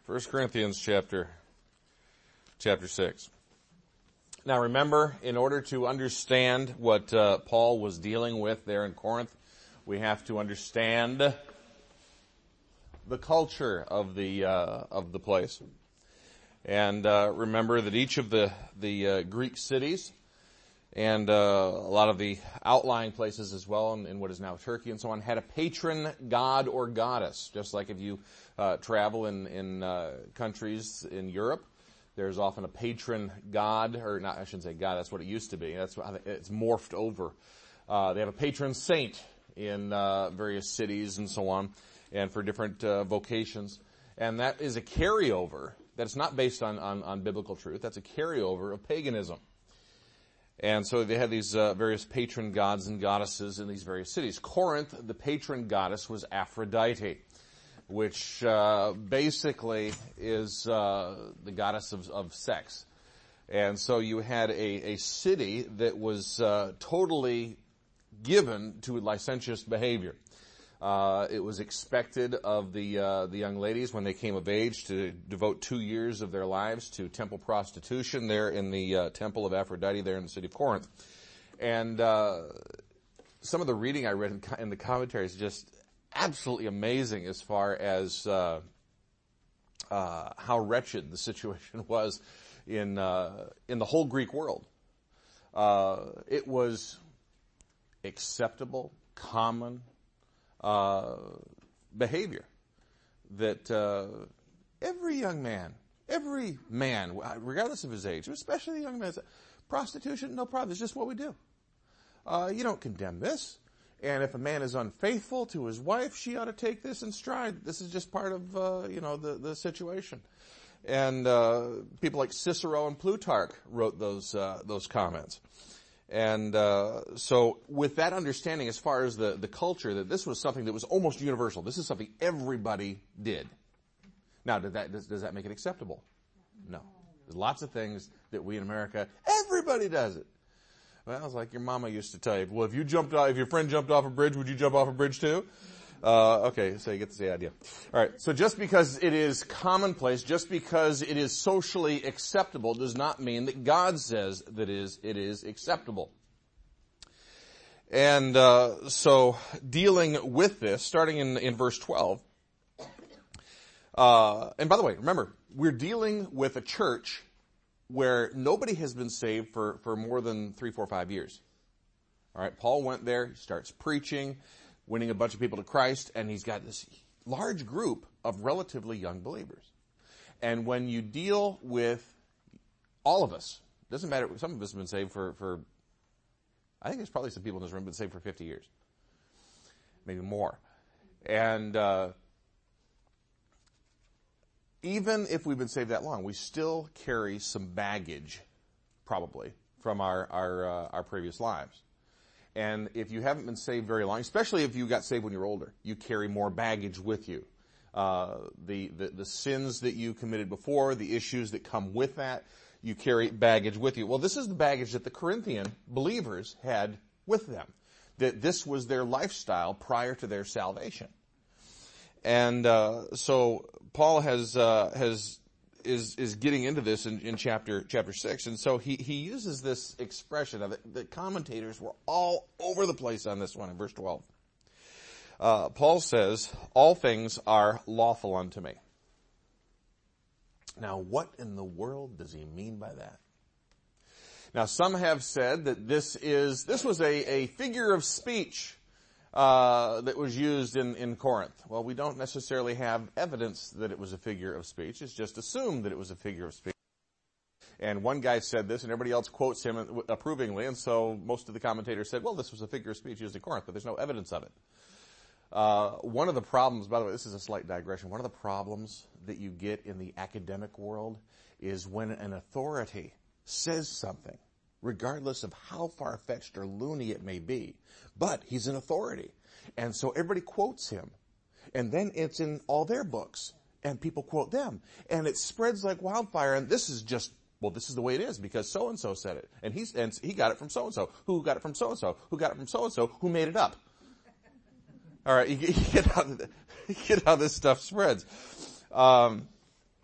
1 Corinthians chapter 6. Now remember, in order to understand what Paul was dealing with there in Corinth, we have to understand the culture of the place. And remember that each of the Greek cities and a lot of the outlying places as well in what is now Turkey and so on had a patron god or goddess. Just like if you travel in countries in Europe, there's often a patron god, or not, I shouldn't say god, that's what it used to be. That's what it's morphed over. They have a patron saint in various cities and so on, and for different vocations. And that is a carryover. That's not based on biblical truth. That's a carryover of paganism. And so they had these various patron gods and goddesses in these various cities. Corinth, the patron goddess was Aphrodite, which basically is the goddess of sex. And so you had a city that was totally given to licentious behavior. It was expected of the young ladies when they came of age to devote 2 years of their lives to temple prostitution there in the temple of Aphrodite there in the city of Corinth. And some of the reading I read in the commentaries is just absolutely amazing as far as how wretched the situation was in the whole Greek world. It was acceptable, common behavior that every young man, every man, regardless of his age, especially the young man, prostitution, no problem. It's just what we do. You don't condemn this. And if a man is unfaithful to his wife, she ought to take this in stride. This is just part of the situation. And people like Cicero and Plutarch wrote those comments. And so with that understanding as far as the culture, that this was something that was almost universal. This is something everybody did. Now, does that make it acceptable? No. There's lots of things that we in America, everybody does it. Well, it's like your mama used to tell you, well, if your friend jumped off a bridge, would you jump off a bridge too? Okay, so you get the idea. All right, so just because it is commonplace, just because it is socially acceptable, does not mean that God says that it is acceptable. And so dealing with this, starting in verse 12, and by the way, remember, we're dealing with a church where nobody has been saved for more than 3, 4, 5 years. All right, Paul went there, he starts preaching, winning a bunch of people to Christ, and he's got this large group of relatively young believers. And when you deal with all of us, doesn't matter, some of us have been saved for I think there's probably some people in this room been saved for 50 years. Maybe more. And even if we've been saved that long, we still carry some baggage, probably, from our previous lives. And if you haven't been saved very long, especially if you got saved when you're older, you carry more baggage with you. The sins that you committed before, the issues that come with that, you carry baggage with you. Well, this is the baggage that the Corinthian believers had with them. That this was their lifestyle prior to their salvation. And so Paul is getting into this in chapter 6, and so he uses this expression of it. The commentators were all over the place on this one in verse 12. Paul says, "All things are lawful unto me." Now, what in the world does he mean by that? Now, some have said that this was a figure of speech that was used in Corinth. Well, we don't necessarily have evidence that it was a figure of speech. It's just assumed that it was a figure of speech. And one guy said this, and everybody else quotes him approvingly, and so most of the commentators said, well, this was a figure of speech used in Corinth, but there's no evidence of it. One of the problems, by the way, this is a slight digression, one of the problems that you get in the academic world is when an authority says something, regardless of how far-fetched or loony it may be. But he's an authority. And so everybody quotes him. And then it's in all their books. And people quote them. And it spreads like wildfire. And this is just, well, this is the way it is because so-and-so said it. And he got it from so-and-so. Who got it from so-and-so? Who got it from so-and-so? Who made it up? All right, you get how this stuff spreads.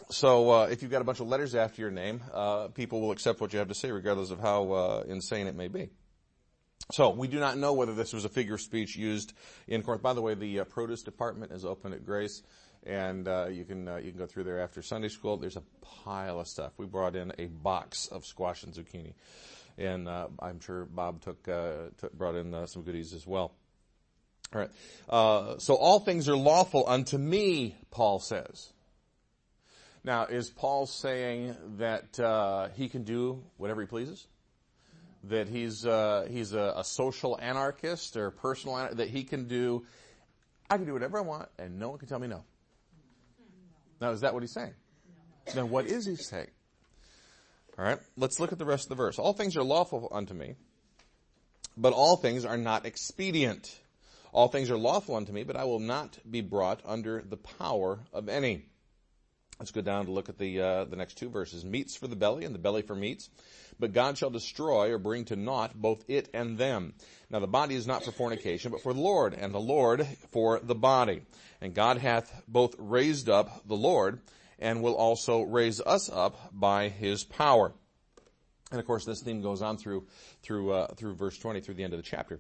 So if you've got a bunch of letters after your name, people will accept what you have to say regardless of how insane it may be. So we do not know whether this was a figure of speech used in Corinth. By the way, the produce department is open at Grace, and you can go through there after Sunday school. There's a pile of stuff. We brought in a box of squash and zucchini, and I'm sure Bob brought in some goodies as well. All right. So all things are lawful unto me, Paul says. Now, is Paul saying that he can do whatever he pleases? That he's a social anarchist or personal anarchist, that he can do, I can do whatever I want and no one can tell me no. Now, is that what he's saying? No. Then what is he saying? All right, let's look at the rest of the verse. All things are lawful unto me, but all things are not expedient. All things are lawful unto me, but I will not be brought under the power of any. Let's go down to look at the next two verses. Meats for the belly and the belly for meats. But God shall destroy or bring to naught both it and them. Now the body is not for fornication, but for the Lord, and the Lord for the body. And God hath both raised up the Lord, and will also raise us up by his power. And of course this theme goes on through verse 20, through the end of the chapter.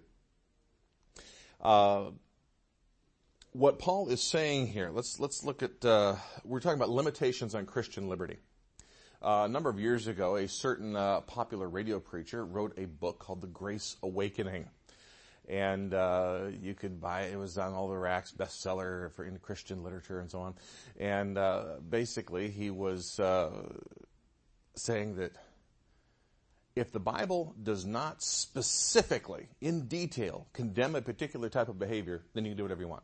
What Paul is saying here, let's look at, we're talking about limitations on Christian liberty. A number of years ago, a certain popular radio preacher wrote a book called The Grace Awakening. And you could buy it. It was on all the racks, bestseller in Christian literature and so on. And basically, he was saying that if the Bible does not specifically, in detail, condemn a particular type of behavior, then you can do whatever you want.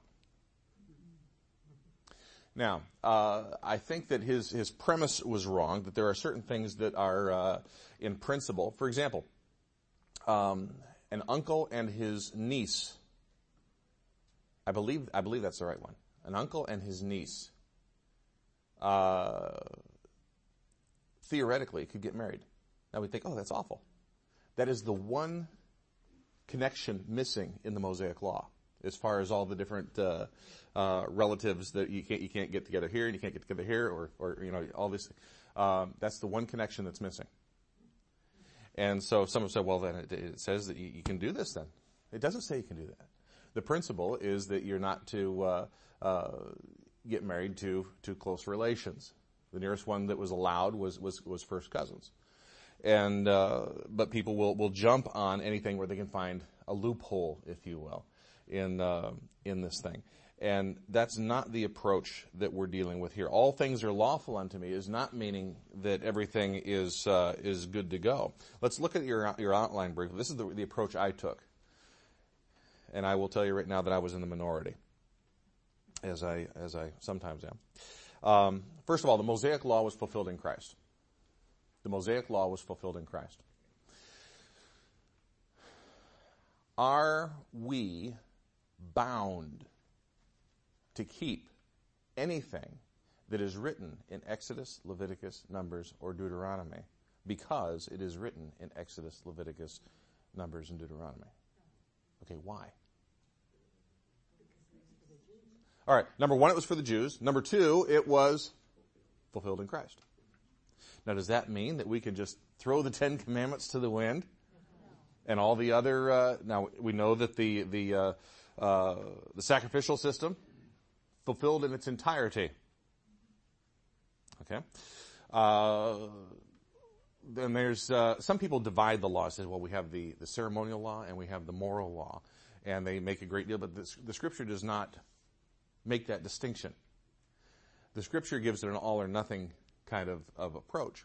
Now, I think that his premise was wrong, that there are certain things that are in principle. For example, an uncle and his niece. I believe that's the right one. An uncle and his niece theoretically could get married. Now we think, oh, that's awful. That is the one connection missing in the Mosaic Law, as far as all the different relatives that you can't get together here and you can't get together here, or all this. That's the one connection that's missing. And so some have said, well, then it says that you can do this. Then it doesn't say you can do that. The principle is that you're not to get married to close relations. The nearest one that was allowed was first cousins. And but people will jump on anything where they can find a loophole, if you will, in this thing. And that's not the approach that we're dealing with here. All things are lawful unto me is not meaning that everything is good to go. Let's look at your outline briefly. This is the approach I took. And I will tell you right now that I was in the minority, as I sometimes am. First of all, the Mosaic Law was fulfilled in Christ. The Mosaic Law was fulfilled in Christ. Are we bound to keep anything that is written in Exodus, Leviticus, Numbers, or Deuteronomy because it is written in Exodus, Leviticus, Numbers, and Deuteronomy? Okay, why? All right, number one, it was for the Jews. Number two, it was fulfilled in Christ. Now, does that mean that we can just throw the Ten Commandments to the wind and all the other? Now we know that the sacrificial system fulfilled in its entirety. Okay. Then there's some people divide the law. Says, well, we have the ceremonial law and we have the moral law, and they make a great deal. But the Scripture does not make that distinction. The Scripture gives it an all or nothing kind of approach.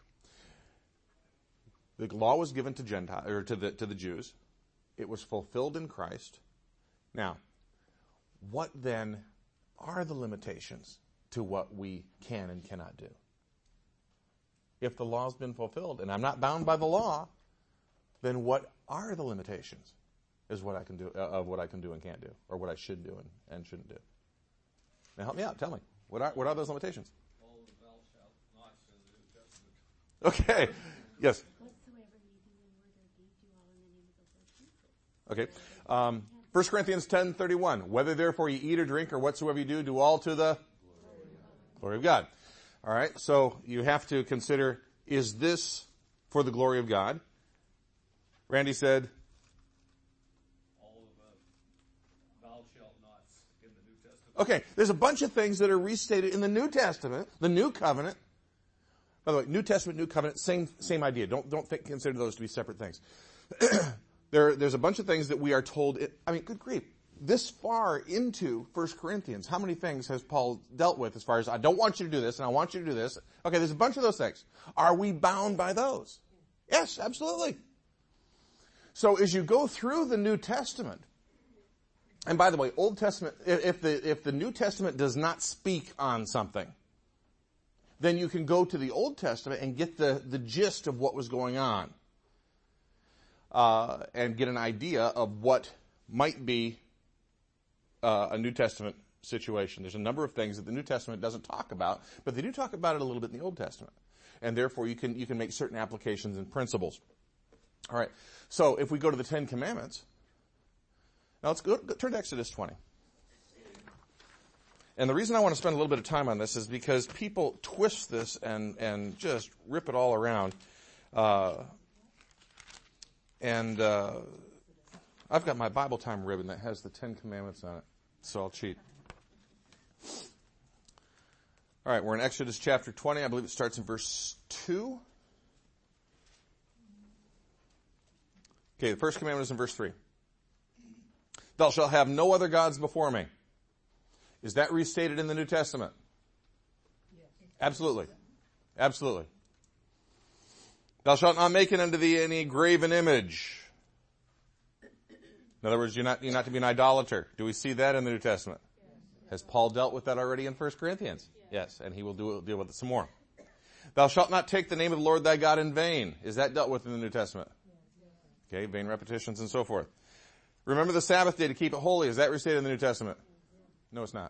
The law was given to Gentile or to the Jews. It was fulfilled in Christ. Now, what then are the limitations to what we can and cannot do? If the law's been fulfilled and I'm not bound by the law, then what are the limitations? Is what I can do what I can do and can't do, or what I should do and shouldn't do. Now help me out. Tell me, what are those limitations? All the thou shalt not in the New Testament. Okay. Yes. Whatsoever ye do in word or deed, do all in the name of the Lord Jesus. Okay. 1 Corinthians 10:31. Whether therefore you eat or drink or whatsoever you do all to the glory of God. All right, so you have to consider, is this for the glory of God? Randy said, All of thou shalt not in the New Testament. okay, there's a bunch of things that are restated in the New Testament, the New Covenant. By the way, New Testament, New Covenant, same idea. Don't consider those to be separate things. There's a bunch of things that we are told, good grief, this far into 1 Corinthians, how many things has Paul dealt with as far as, I don't want you to do this, and I want you to do this? Okay, there's a bunch of those things. Are we bound by those? Yes, absolutely. So as you go through the New Testament, and by the way, Old Testament, if the New Testament does not speak on something, then you can go to the Old Testament and get the gist of what was going on. And get an idea of what might be a New Testament situation. There's a number of things that the New Testament doesn't talk about, but they do talk about it a little bit in the Old Testament. And therefore you can make certain applications and principles. All right. So if we go to the Ten Commandments, now let's turn to Exodus 20. And the reason I want to spend a little bit of time on this is because people twist this and just rip it all around. I've got my Bible time ribbon that has the Ten Commandments on it, so I'll cheat. All right, we're in Exodus chapter 20. I believe it starts in verse 2. Okay, the first commandment is in verse 3. Thou shalt have no other gods before me. Is that restated in the New Testament? Absolutely. Absolutely. Thou shalt not make unto thee any graven image. In other words, you're not to be an idolater. Do we see that in the New Testament? Has Paul dealt with that already in 1 Corinthians? Yes, and he will deal with it some more. Thou shalt not take the name of the Lord thy God in vain. Is that dealt with in the New Testament? Okay, vain repetitions and so forth. Remember the Sabbath day to keep it holy. Is that restated in the New Testament? No, it's not.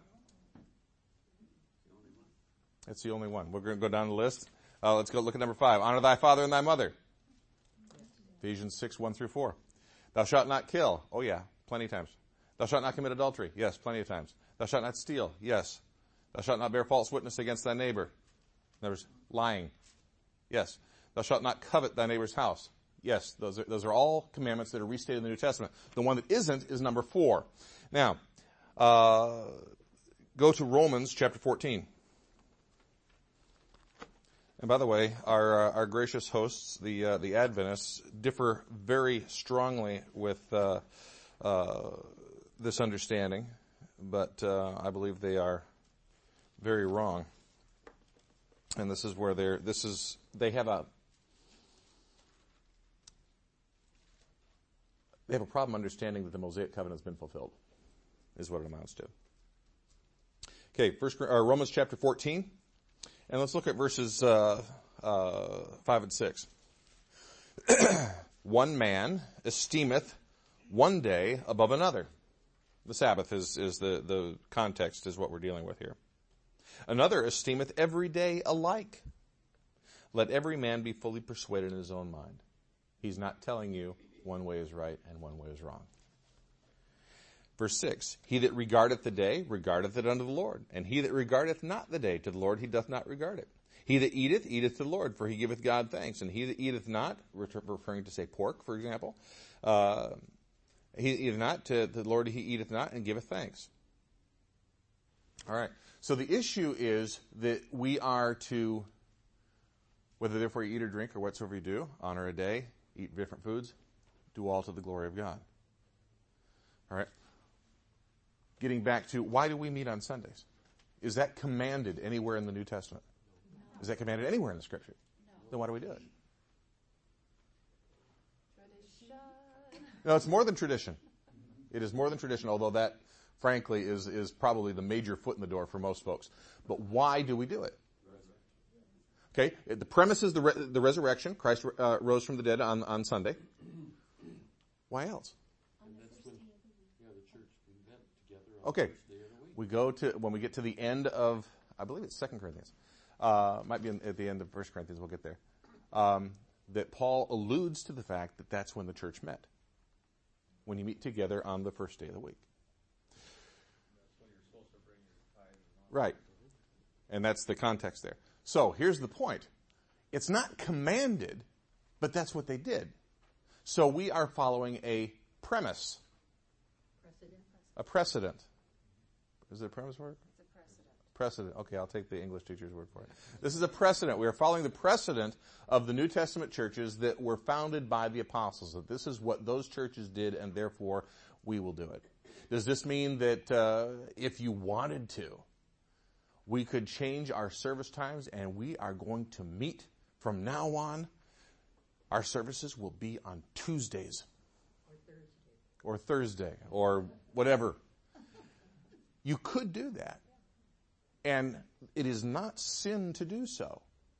It's the only one. We're going to go down the list. Let's go look at number 5. Honor thy father and thy mother. Ephesians 6, 1 through 4. Thou shalt not kill. Oh yeah, plenty of times. Thou shalt not commit adultery. Yes, plenty of times. Thou shalt not steal. Yes. Thou shalt not bear false witness against thy neighbor. In other words, lying. Yes. Thou shalt not covet thy neighbor's house. Yes, those are all commandments that are restated in the New Testament. The one that isn't is number 4. Now, go to Romans chapter 14. And by the way, our gracious hosts, the Adventists, differ very strongly with this understanding, but I believe they are very wrong. And this is where they have a problem understanding that the Mosaic covenant has been fulfilled, is what it amounts to. Okay, Romans chapter 14. And let's look at verses 5 and 6. One man esteemeth one day above another. The Sabbath is the context is what we're dealing with here. Another esteemeth every day alike. Let every man be fully persuaded in his own mind. He's not telling you one way is right and one way is wrong. Verse 6, he that regardeth the day, regardeth it unto the Lord. And he that regardeth not the day to the Lord, he doth not regard it. He that eateth, eateth to the Lord, for he giveth God thanks. And he that eateth not, referring to, say, pork, for example, he eateth not, to the Lord he eateth not, and giveth thanks. All right. So the issue is that we are to, whether therefore you eat or drink or whatsoever you do, honor a day, eat different foods, do all to the glory of God. All right. Getting back to, why do we meet on Sundays? Is that commanded anywhere in the New Testament? No. Is that commanded anywhere in the Scripture? No. Then why do we do it? Tradition. No, it's more than tradition. It is more than tradition, although that, frankly, is probably the major foot in the door for most folks. But why do we do it? Okay, the premise is the resurrection. Christ rose from the dead on Sunday. Why else? Okay, when we get to the end of, I believe it's 2 Corinthians. Might be at the end of 1 Corinthians, we'll get there. That Paul alludes to the fact that that's when the church met. When you meet together on the first day of the week. That's when you're supposed to bring your tithe. Right. And that's the context there. So here's the point. It's not commanded, but that's what they did. So we are following a premise. A precedent. Is it a premise word? It's a precedent. Precedent. Okay, I'll take the English teacher's word for it. This is a precedent. We are following the precedent of the New Testament churches that were founded by the apostles. That this is what those churches did, and therefore we will do it. Does this mean that if you wanted to, we could change our service times and we are going to meet from now on? Our services will be on Tuesdays. Or Thursday. Or whatever. You could do that. And it is not sin to do so.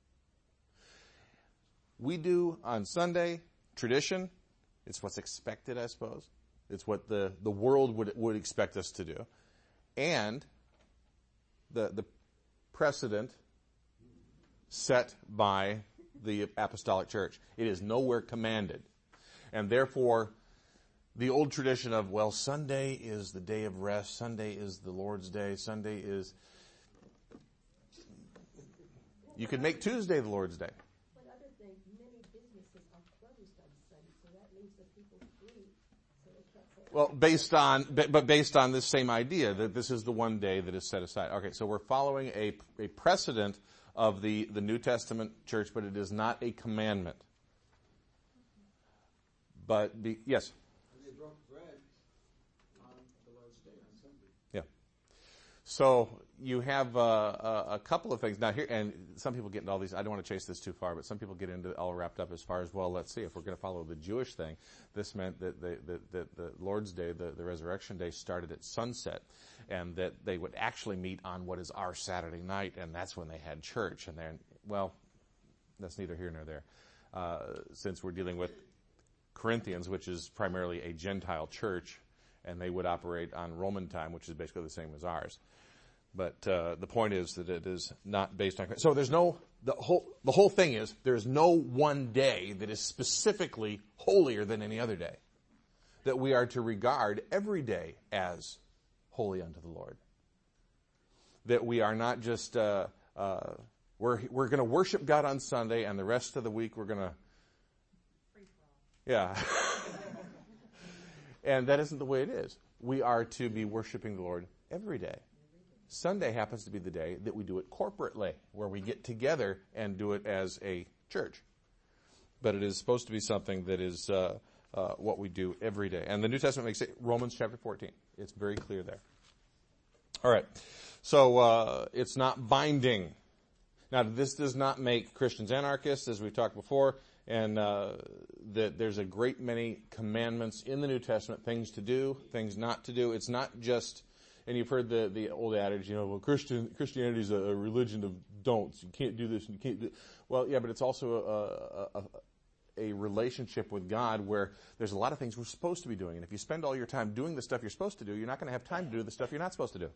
We do on Sunday, tradition. It's what's expected, I suppose. It's what the world would expect us to do. And the precedent set by the apostolic church. It is nowhere commanded. And therefore, the old tradition of, well, Sunday is the day of rest, Sunday is the Lord's day, Sunday is... You could make Tuesday the Lord's day. One other thing, many businesses are closed on Sunday, so that leaves the people free. So they can't say, Well, based on this same idea, that this is the one day that is set aside. Okay, so we're following a precedent of the New Testament church, but it is not a commandment. But, yes? They broke bread on the Lord's Day, on Sunday. Yeah. So you have a couple of things. Now here, and some people get into all these, I don't want to chase this too far, but some people get into all wrapped up as far as, well, let's see, if we're going to follow the Jewish thing, this meant that the Lord's Day, the Resurrection Day, started at sunset, and that they would actually meet on what is our Saturday night, and that's when they had church. And then, well, that's neither here nor there. Since we're dealing with Corinthians, which is primarily a Gentile church, and they would operate on Roman time, which is basically the same as ours. But the point is that it is not based on... So there's no... The whole thing is, there's no one day that is specifically holier than any other day. That we are to regard every day as holy unto the Lord. That we are not just... we're going to worship God on Sunday, and the rest of the week we're going to... Yeah. And that isn't the way it is. We are to be worshiping the Lord every day. Sunday happens to be the day that we do it corporately, where we get together and do it as a church. But it is supposed to be something that is what we do every day. And the New Testament makes it, Romans chapter 14. It's very clear there. All right. So it's not binding. Now, this does not make Christians anarchists, as we've talked before, and that there's a great many commandments in the New Testament, things to do, things not to do. It's not just... And you've heard the old adage, well, Christianity is a religion of don'ts. You can't do this and you can't do... Well, yeah, but it's also a relationship with God where there's a lot of things we're supposed to be doing. And if you spend all your time doing the stuff you're supposed to do, you're not going to have time to do the stuff you're not supposed to do.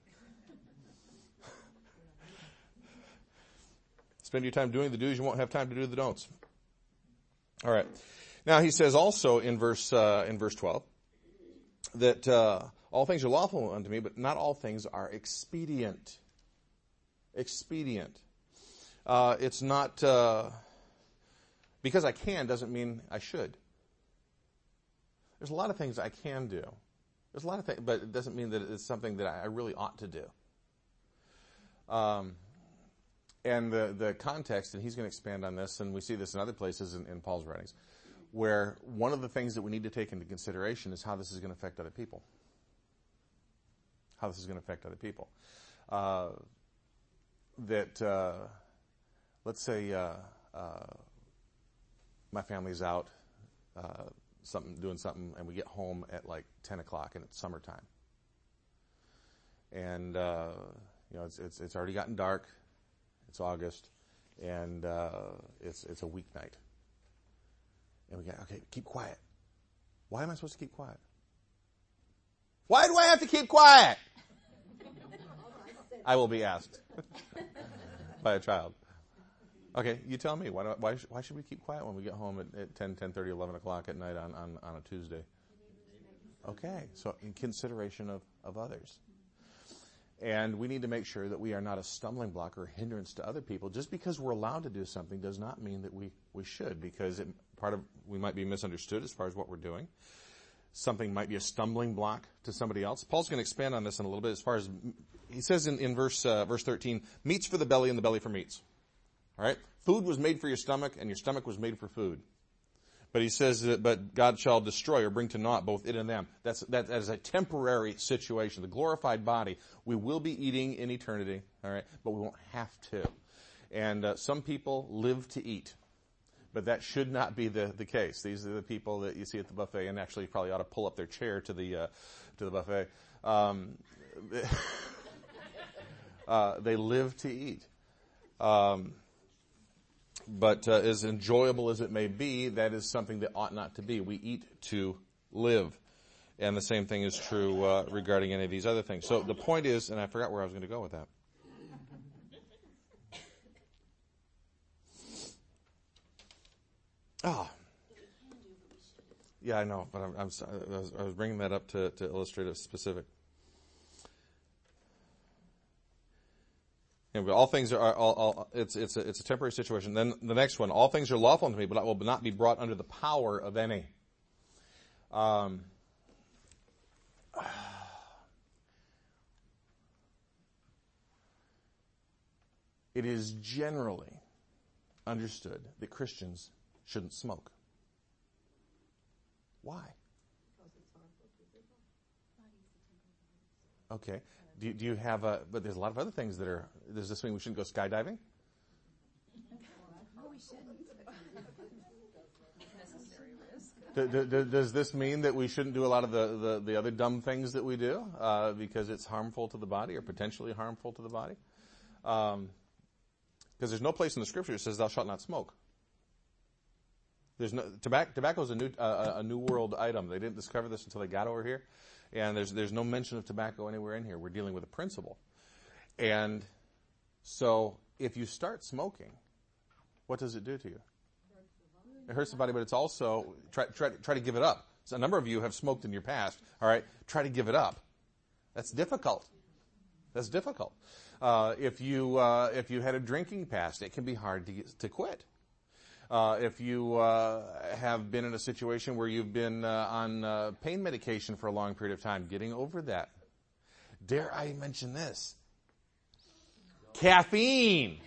Spend your time doing the do's, you won't have time to do the don'ts. All right. Now he says also in verse 12 that all things are lawful unto me, but not all things are expedient. Expedient. It's not because I can doesn't mean I should. There's a lot of things I can do. There's a lot of things, but it doesn't mean that it's something that I really ought to do. And the context, and he's going to expand on this, and we see this in other places in Paul's writings, where one of the things that we need to take into consideration is how this is going to affect other people. How this is going to affect other people. Let's say my family's out doing something, and we get home at like 10 o'clock, and it's summertime. And it's already gotten dark. It's August, and it's a weeknight. And we go, okay, keep quiet. Why am I supposed to keep quiet? Why do I have to keep quiet? I will be asked by a child. Okay, you tell me. Why should we keep quiet when we get home at 10:30, 11 o'clock at night on a Tuesday? Okay, so in consideration of others. And we need to make sure that we are not a stumbling block or a hindrance to other people. Just because we're allowed to do something does not mean that we should, because we might be misunderstood as far as what we're doing. Something might be a stumbling block to somebody else. Paul's going to expand on this in a little bit as far as, he says in verse 13, meats for the belly and the belly for meats. All right? Food was made for your stomach and your stomach was made for food. But he says that, but God shall destroy or bring to naught both it and them. That is a temporary situation. The glorified body, we will be eating in eternity, all right, but we won't have to. And some people live to eat, but that should not be the case. These are the people that you see at the buffet, and actually you probably ought to pull up their chair to the buffet. They live to eat. But as enjoyable as it may be, that is something that ought not to be. We eat to live. And the same thing is true regarding any of these other things. So the point is, and I forgot where I was going to go with that. Yeah, I know, but I was bringing that up to illustrate a specific. But all things are it's a temporary situation. Then the next one, all things are lawful unto me, but I will not be brought under the power of any. It is generally understood that Christians shouldn't smoke. Why? Okay. Do you have but there's a lot of other things that are, does this mean we shouldn't go skydiving? Oh, we shouldn't. Does this mean that we shouldn't do a lot of the other dumb things that we do because it's harmful to the body or potentially harmful to the body? Because there's no place in the Scripture that says thou shalt not smoke. There's no tobacco is a new world item. They didn't discover this until they got over here. And there's no mention of tobacco anywhere in here. We're dealing with a principle. And so if you start smoking, what does it do to you? It hurts the body, but it's also, try to give it up. So a number of you have smoked in your past, all right? Try to give it up. That's difficult. If you had a drinking past, it can be hard to quit. If you have been in a situation where you've been on pain medication for a long period of time, getting over that. Dare I mention this? Caffeine.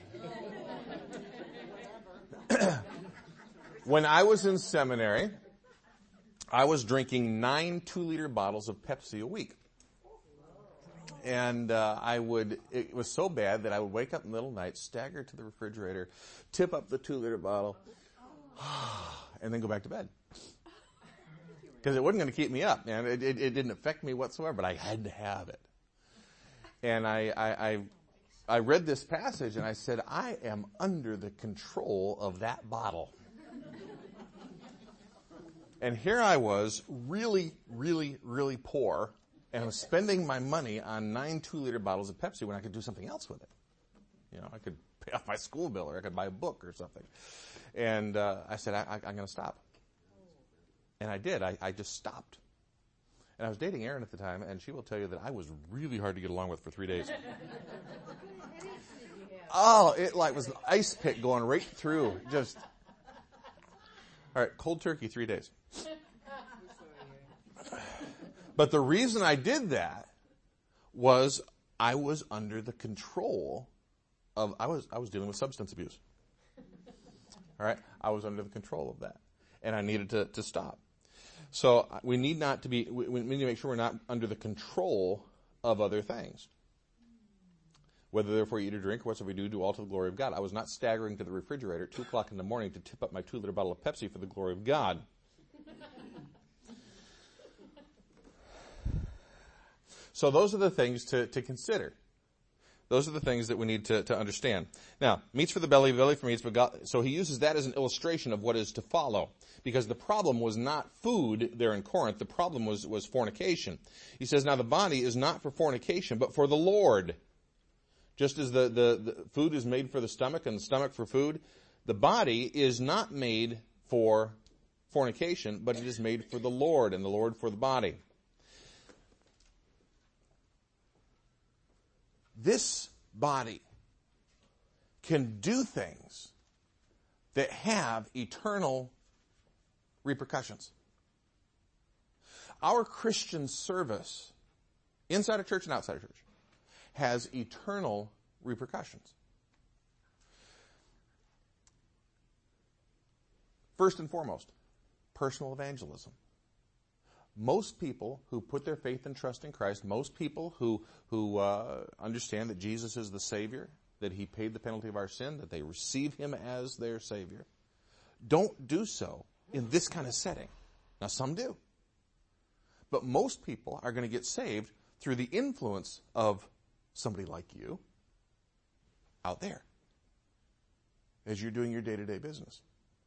When I was in seminary, I was drinking 9 2-liter bottles of Pepsi a week. And it was so bad that I would wake up in the middle of the night, stagger to the refrigerator, tip up the 2-liter bottle, and then go back to bed. Because it wasn't going to keep me up, man. It didn't affect me whatsoever, but I had to have it. And I read this passage and I said, I am under the control of that bottle. And here I was, really, really, really poor, and I was spending my money on 9 2-liter bottles of Pepsi when I could do something else with it. You know, I could pay off my school bill, or I could buy a book or something. And I said, I'm going to stop. And I did. I just stopped. And I was dating Erin at the time, and she will tell you that I was really hard to get along with for 3 days. Oh, it was an ice pick going right through. Just, all right, cold turkey, 3 days. But the reason I did that was I was under the control of, I was dealing with substance abuse. All right? I was under the control of that. And I needed to stop. So we need to make sure we're not under the control of other things. Whether therefore you eat or drink, or whatsoever we do all to the glory of God. I was not staggering to the refrigerator at 2 o'clock in the morning to tip up my 2-liter bottle of Pepsi for the glory of God. So those are the things to consider. Those are the things that we need to understand. Now, meats for the belly, belly for meats, but God, so he uses that as an illustration of what is to follow. Because the problem was not food there in Corinth. The problem was fornication. He says, now the body is not for fornication, but for the Lord. Just as the food is made for the stomach and the stomach for food, the body is not made for fornication, but it is made for the Lord, and the Lord for the body. this body can do things that have eternal repercussions. Our Christian service, inside a church and outside a church, has eternal repercussions. First and foremost, personal evangelism. Most people who put their faith and trust in Christ, most people who understand that Jesus is the Savior, that He paid the penalty of our sin, that they receive Him as their Savior, don't do so in this kind of setting. Now, some do. But most people are going to get saved through the influence of somebody like you out there as you're doing your day-to-day business.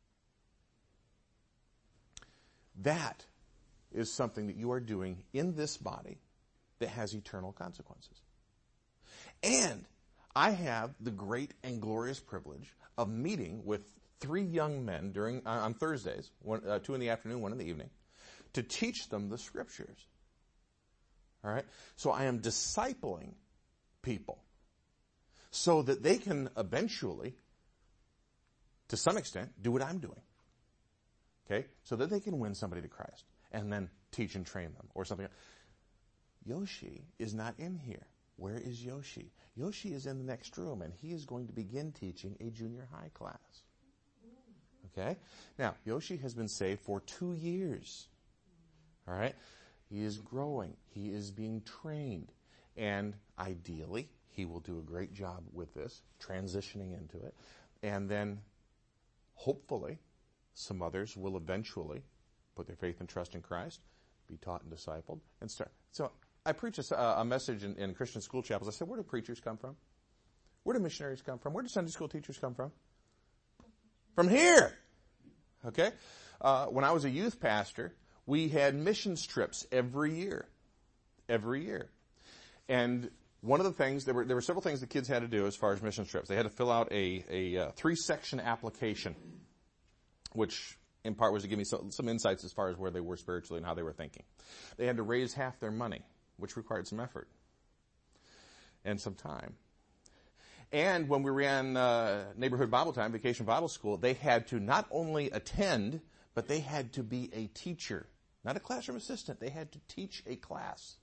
That is something that you are doing in this body that has eternal consequences. And I have the great and glorious privilege of meeting with 3 young men on Thursdays, 2 in the afternoon, 1 in the evening, to teach them the Scriptures. All right? So I am discipling people so that they can eventually, to some extent, do what I'm doing. Okay? So that they can win somebody to Christ and then teach and train them or something. Yoshi is not in here. Where is Yoshi? Yoshi is in the next room, and he is going to begin teaching a junior high class. Okay? Now, Yoshi has been saved for 2 years. All right? He is growing. He is being trained. And ideally, he will do a great job with this, transitioning into it. And then, hopefully, some others will eventually put their faith and trust in Christ, be taught and discipled, and start. So I preach a message in Christian school chapels. I said, where do preachers come from? Where do missionaries come from? Where do Sunday school teachers come from? From here. Okay? When I was a youth pastor, we had missions trips every year. Every year. And one of the things, there were several things the kids had to do as far as missions trips. They had to fill out a 3-section application, which in part was to give me some insights as far as where they were spiritually and how they were thinking. They had to raise half their money, which required some effort and some time. And when we ran Neighborhood Bible Time, Vacation Bible School, they had to not only attend, but they had to be a teacher, not a classroom assistant. They had to teach a class,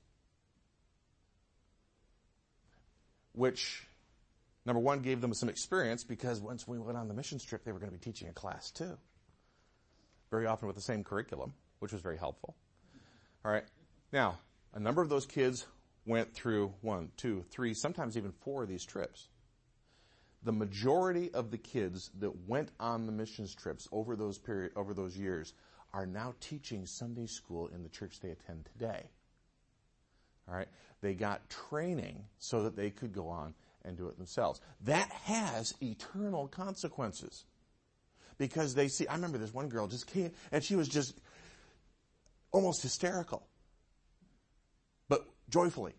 which, number one, gave them some experience because once we went on the mission trip, they were going to be teaching a class too. Very often with the same curriculum, which was very helpful. All right. Now, a number of those kids went through 1, 2, 3, sometimes even 4 of these trips. The majority of the kids that went on the missions trips over those years are now teaching Sunday school in the church they attend today. All right. They got training so that they could go on and do it themselves. That has eternal consequences. Because they see, I remember this one girl just came, and she was just almost hysterical, but joyfully.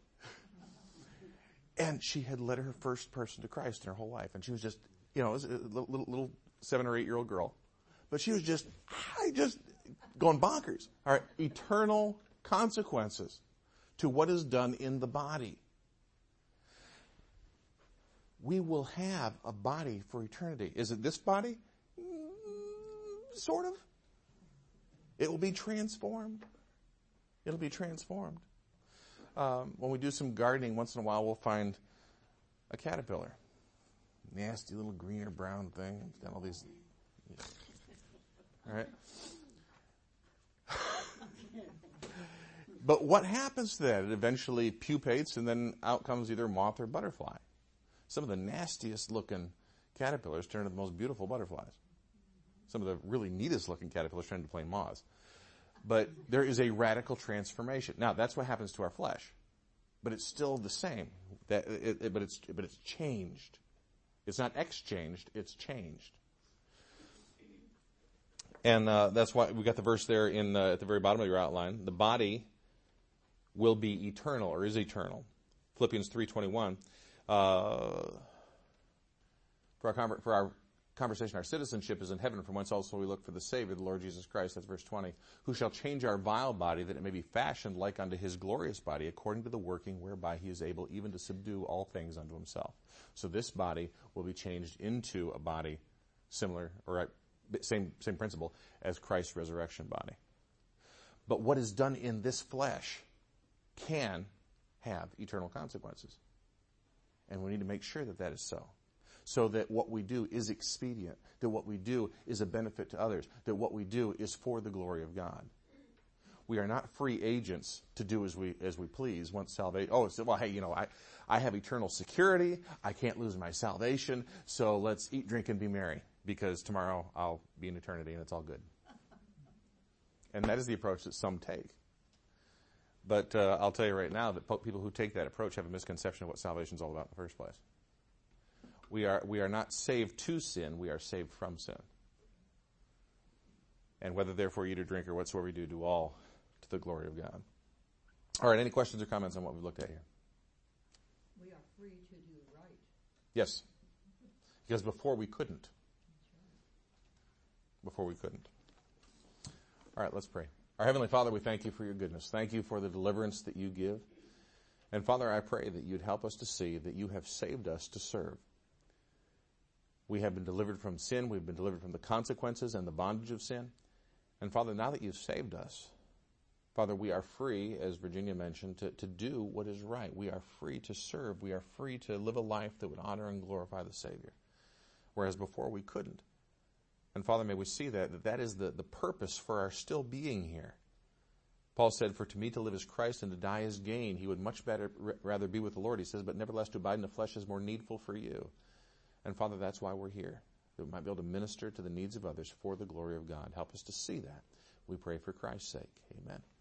And she had led her first person to Christ in her whole life. And she was just, it was a little 7 or 8 year old girl. But she was just going bonkers. All right, eternal consequences to what is done in the body. We will have a body for eternity. Is it this body? Sort of. It will be transformed. It'll be transformed. When we do some gardening, once in a while we'll find a caterpillar. Nasty little green or brown thing. It's got all these. All right. But what happens to that? It eventually pupates, and then out comes either moth or butterfly. Some of the nastiest looking caterpillars turn into the most beautiful butterflies. Some of the really neatest looking caterpillars turn into plain moths. But there is a radical transformation. Now, that's what happens to our flesh. But it's still the same. But it's changed. It's not exchanged, it's changed. And that's why we got the verse there at the very bottom of your outline. The body will be eternal, or is eternal. Philippians 3:21. For our conversation, our citizenship is in heaven, from whence also we look for the Savior, the Lord Jesus Christ, that's verse 20, who shall change our vile body, that it may be fashioned like unto his glorious body, according to the working whereby he is able even to subdue all things unto himself. So this body will be changed into a body similar, or same principle as Christ's resurrection body. But what is done in this flesh can have eternal consequences. And we need to make sure that that is so. So that what we do is expedient, that what we do is a benefit to others, that what we do is for the glory of God. We are not free agents to do as we please once salvation. Oh, well, hey, I have eternal security. I can't lose my salvation. So let's eat, drink, and be merry, because tomorrow I'll be in eternity and it's all good. And that is the approach that some take. But I'll tell you right now that people who take that approach have a misconception of what salvation is all about in the first place. We are not saved to sin, we are saved from sin. And whether therefore eat or drink or whatsoever we do all to the glory of God. All right, any questions or comments on what we've looked at here? We are free to do right. Yes. Because before we couldn't. Before we couldn't. All right, let's pray. Our Heavenly Father, we thank you for your goodness. Thank you for the deliverance that you give. And Father, I pray that you'd help us to see that you have saved us to serve. We have been delivered from sin. We've been delivered from the consequences and the bondage of sin. And Father, now that you've saved us, Father, we are free, as Virginia mentioned, to do what is right. We are free to serve. We are free to live a life that would honor and glorify the Savior. Whereas before we couldn't. And Father, may we see that is the purpose for our still being here. Paul said, for to me to live is Christ and to die is gain. He would much better rather be with the Lord. He says, but nevertheless to abide in the flesh is more needful for you. And Father, that's why we're here, that we might be able to minister to the needs of others for the glory of God. Help us to see that. We pray for Christ's sake. Amen.